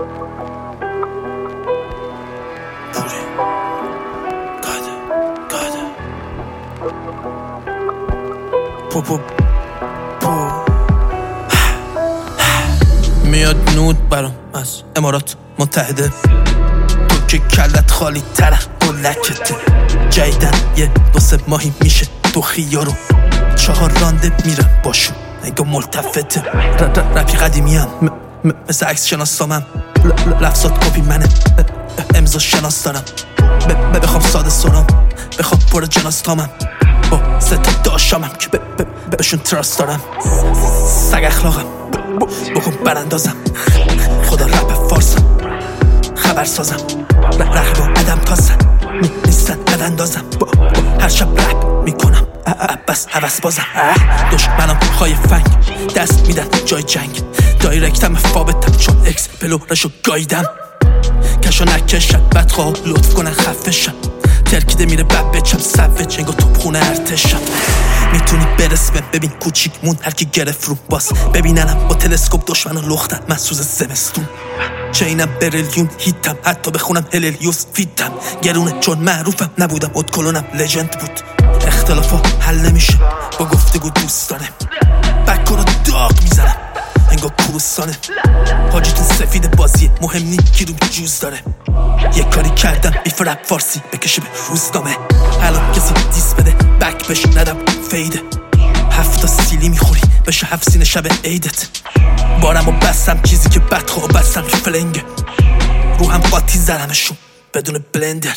میاد نود برام از امارات متحده، تو که کلت خالی تره و لکته. جیدن یه 2-3 ماهی میشه تو خیارو 4 رانده میرم باشون نگاه ملتفته. رپی قدیمی هم مثل عکس شناسامم، لفظات کپی منه، امضا شناس دارم. بخوام ساده سرام، بخوام پر جناس تامم، با 3 تا داشامم که بهشون تراست دارم. سگ اخلاقم بکن براندازم، خدا رپ فارسم خبر سازم. رقیب و عدم تازم نیستن عد اندازم، با هر شب رپ میکنم بس حوث بازم. دشمنم خواهی فنگ دست میدن جای جنگ، دایرکتم فابتم چون اکس پلورشو گایدم. کشو نکشم بدخواه لطف کنن خفشم، ترکیده میره بب بچم سوج انگا توبخونه ارتشم. میتونی برسمه ببین کوچیک مون هرکی گرفت رو باس، ببیننم با تلسکوپ دشمنو لختن من سوز زمستون. چینم بریلیون هیتم، حتی بخونم هلیلیوس فیتم. گرونه چون معروفم نبودم ادکلونم لجند بود. اختلافا حل نمیشه با گفتگو دوست داره، بکر رو داغ میزنم انگا کروسانه. حاجیتون سفید بازیه مهم نی کی رو جوز داره. یه کاری کردم بیف رپ فارسی بکشه به روزنامه، الان کسی دیس بده بک بش ندم فیده. 7 سیلی میخوری بشه 7 سینه شب عیدت. بارم و بستم چیزی که بدخواه بستم که فلنگه، رو هم قاطی زدمشون بدون بلندر.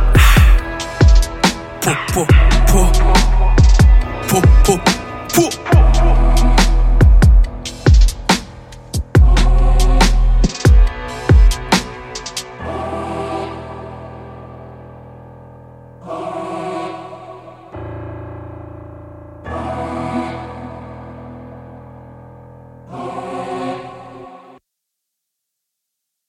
پو پو پو پو پو پو